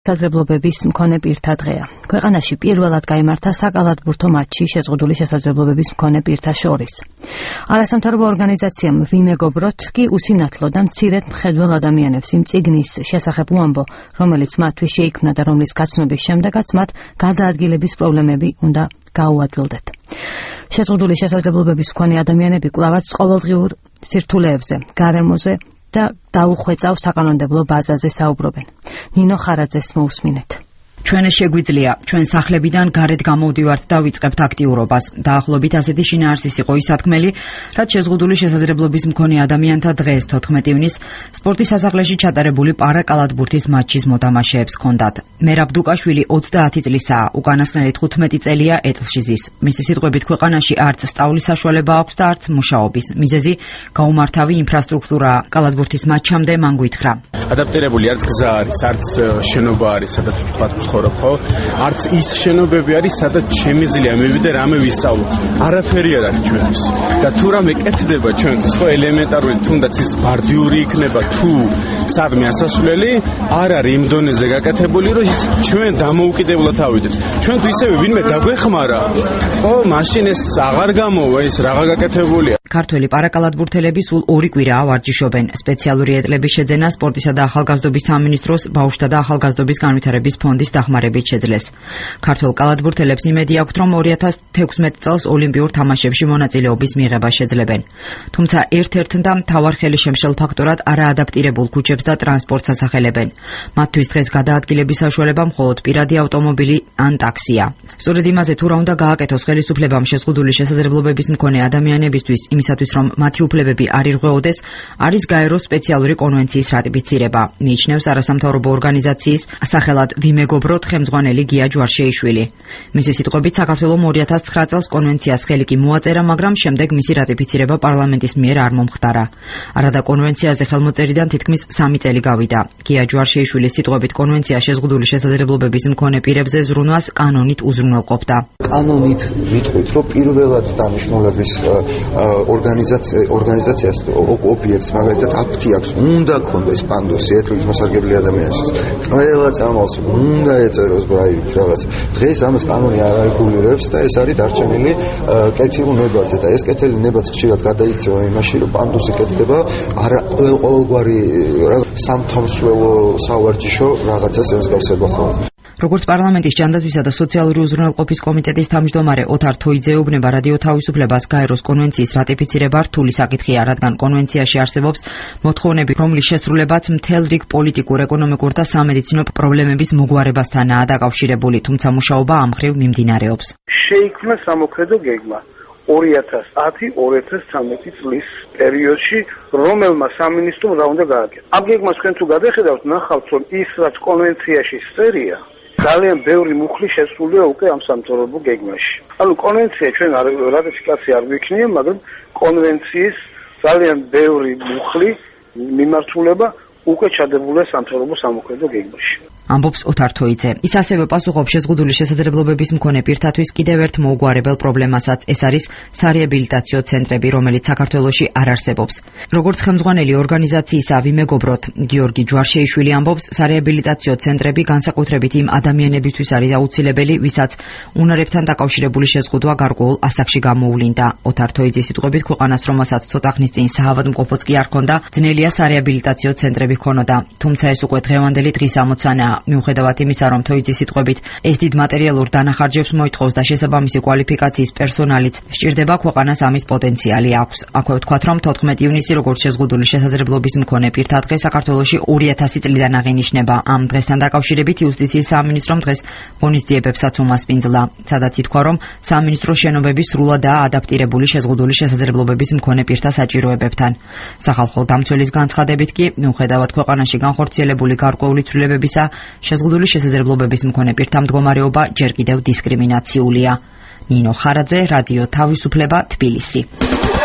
შესაძლებლობების მქონე პირთა დღეა. ქვეყანაში პირველად გაიმართა საკალათბურთო მატჩი შეზღუდული შესაძლებლობების მქონე პირთა შორის. არასამთავრობო ორგანიზაციამ ვიმეგობროთ კი უსინათლო და მცირედ მხედველ ადამიანებს იმ წიგნის შესახებ უამბო, რომელიც მათთვის შეიქმნა და რომლის გაცნობის შემდეგაც მათ გადაადგილების პრობლემები უნდა გაუადვილდეთ. შეზღუდული შესაძლებლობების მქონე ადამიანები კვლავაც ყოველდღიურ სირთულეებზე, გარემოზე და დაუხვეწავ საკანონმდებლო ბაზაზე საუბრობენ. ნინო ხარაძეს მოусმინეთ. ჩვენ შეგვიძლია ჩვენ სახლებიდან გარეთ გამოვდივართ და ვიწყებთ აქტიურობას. დაახლოებით ასეთი შინაარსის იყო ის სათქმელი, რაც შეზღუდული შესაძლებლობის მქონე ადამიანთა დღეს 14 ივნისს სპორტის სასახლეში ჩატარებული პარაკალათბურთის მატჩის მოთამაშეებს ჰქონდათ. მერაბ დუკაშვილი 30 წლისაა, უკანასკნელი 15 წელია ეტლში ზის. მისი სიტყვებით ქვეყანაში არც სწავლის საშუალება აქვს და არც მუშაობის. მიზეზი გაუმართავი ინფრასტრუქტურაა. კალათბურთის მატჩამდე მან გვითხრა. ადაპტირებული არც გზა არის, არც შენობა არის, სადაც ვთქვათ არც ის შენობები არის, სადაც შემიძლია მივიდე რამე ვისწავლო. არაფერი არ არის ჩვენთვის. და თუ რამე კეთდება ჩვენთვის, ხო ელემენტარული თუნდაც ის ბარდიური იქნება თუ სადმე ასასვლელი, არ არის იმ დონეზე გაკეთებული, რომ ის ჩვენ დამოუკიდებლად ავიდეთ. ჩვენ თუ ისევე ვინმე დაგვეხმარა, ხო, მაშინ ეს აღარ გამოვა ის რაღა გაკეთებულია. ქართველი პარაკალათბურთელები სულ 2 კვირაა ვარჯიშობენ. სპეციალური ეტლების შეძენა სპორტისა და ახალგაზრდობის სამინისტროს ბავშვთა და ახალგაზრდობის განვითარების ფონდის დახმარებით შეძლეს. ქართველ კალათბურთელებს იმედი აქვთ, რომ 2016 წელს ოლიმპიურ თამაშებში მონაწილეობის მიღება შეძლებენ. თუმცა ერთ-ერთ და მთავარ ხელშემშელ ფაქტორად არაადაპტირებულ ქუჩებს და ტრანსპორტს ასახელებენ. მათთვის დღეს გადაადგილების საშუალება მხოლოდ პირადი ავტომობილი ან ტაქსია. სწორედ იმაზე თუ რა უნდა გააკეთოს ხელისუფლებამ შეზღუდული შესაძლებლობების მქონე ადამიანებისთვის, იმისათვის რომ მათი უფლებები არ ირღვეოდეს, არის გაეროს სპეციალური კონვენციის რატიფიცირება. მიიჩნევს არასამთავრობო ორგანიზაციის სახელად ვიმეგობროთ ხელმძღვანელი გია ჯვარშეიშვილი. მისი სიტყვებით საქართველომ 2009 წელს კონვენციას ხელი კი მოაწერა, მაგრამ შემდეგ მისი რატიფიცირება პარლამენტის მიერ არ მომხდარა. არადა კონვენციაზე ხელმოწერიდან თითქმის 3 წელი გავიდა. გია ჯვარშეიშვილის სიტყვებით კონვენცია შეზღუდული შესაძლებლობების მქონე პირებზე ზრუნვას კანონით უზრუნველყოფდა. კანონით ვიტყვით, რომ პირველად დანიშნულების ორგანიზაციას ობიექტს მაგალითად აფთი აქვს, უნდა ქონდეს პანდოსი ეთლით მოსარგებლე ადამიანისთვის. ყველა წამალს უნდა ეწეროს ბრაივით რაღაც. დღეს ამას კანონი არ არეგულირებს და ეს არის დარჩენილი კეთილ ნებაზე და ეს კეთილი ნებაც ხშირად გადაიქცევა იმაში, რომ პანდუსი კეთდება ყოველგვარი სამთავრობო სავარჯიშო რაღაცას ემსგავსება ხოლმე. როგორც პარლამენტის ჯანდაცვისა და სოციალური უზრუნველყოფის კომიტეტის თავმჯდომარე ოთარ თოიძე ეუბნება, რადიო თავისუფლებას გაეროს კონვენციის რატიფიცირება რთული საკითხია, რადგან კონვენციაში არსებობს მოთხოვნები, რომლის შესრულებაც მთელ რიგ პოლიტიკურ, ეკონომიკურ და სამედიცინო პრობლემების მოგვარებასთანაა დაკავშირებული, თუმცა მუშაობა ამ მხრივ მიმდინარეობს. შეიქმნა სამოქმედო გეგმა 2010-2013 წლის პერიოდში, რომელმა სამინისტრომ რა უნდა გააკეთოს. ამ გეგმას თქვენ თუ გადახედავთ, ნახავთ, რომ ის რაც კონვენციაში წერია, ძალიან ბევრი მუხლი შესულია უკვე ამ სამთავრობო გეგმაში. ანუ კონვენცია ჩვენ რატიფიკაცია არ გვიქნია, მაგრამ კონვენციის ძალიან ბევრი მუხლი მიმართულება უკვე ჩადებულია სამთავრობო სამოქმედო გეგმაში. ამბობს ოთარ თოიძე. ის ასევე პასუხობს შეზღუდული შესაძლებლობების მქონე პირთათვის კიდევ ერთ მოუგვარებელ პრობლემასაც, ეს არის სარეაბილიტაციო ცენტრები, რომელიც საქართველოში არ არსებობს. როგორც ხელმძღვანელი ორგანიზაციისა ვიმეგობროთ გიორგი ჯვარშეიშვილი ამბობს, სარეაბილიტაციო ცენტრები განსაკუთრებით იმ ადამიანებისთვის არის აუცილებელი, ვისაც უნარებთან დაკავშირებული შეზღუდვა გარკვეულ ასაკში გამოუვლინდა. ოთარ თოიძის სიტყვებით, ქვეყანას, რომელსაც ცოტა ხნის წინ საავადმყოფოც კი არ ჰქონდა, ძნელია სარეაბილიტაციო ცენტრები ჰქონოდა. თუმცა ეს უკვე დღევანდელი დღის ამოცანაა. მიუხედავად იმისა, რომ თოიძის სიტყვებით ეს დიდ მატერიალურ დანახარჯებს მოითხოვს და შესაბამისი კვალიფიკაციის პერსონალიც სჭირდება, ქვეყანას ამის პოტენციალი აქვს. აქვე ვთქვათ, რომ 14 ივნისი როგორც შეზღუდული შესაძლებლობის მქონე პირთა დღე საქართველოში 2000 წლიდან აღინიშნება. ამ დღესთან დაკავშირებით იუსტიციის სამინისტრომ დღეს ღონისძიებებსაც უმასპინძლა, სადაც ითქვა, რომ სამინისტრო შენობები სრულადაა ადაპტირებული შეზღუდული შესაძლებლობების მქონე პირთა საჭიროებებთან. სახალხო დამცველის განცხადებით კი, მიუხედავად ქვეყანაში განხორციელებული გარკვეული ცვლილებებისა, შეზღუდული შესაძლებლობების მქონე პირთა მდგომარეობა ჯერ კიდევ დისკრიმინაციულია. ნინო ხარაძე, რადიო თავისუფლება, თბილისი.